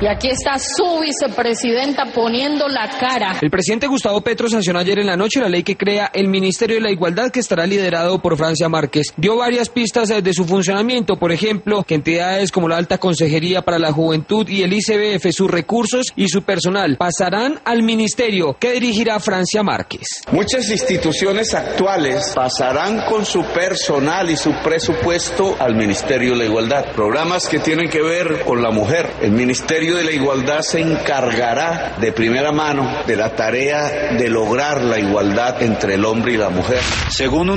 Y aquí está su vicepresidenta poniendo la cara. El presidente Gustavo Petro sancionó ayer en la noche la ley que crea el Ministerio de la Igualdad, que estará liderado por Francia Márquez. Dio varias pistas de su funcionamiento, por ejemplo, que entidades como la Alta Consejería para la Juventud y el ICBF, sus recursos y su personal pasarán al ministerio que dirigirá Francia Márquez. Muchas instituciones actuales pasarán con su personal y su presupuesto al Ministerio de la Igualdad. Programas que tienen que ver con la mujer. El Ministerio de la Igualdad se encargará de primera mano de la tarea de lograr la igualdad entre el hombre y la mujer. Según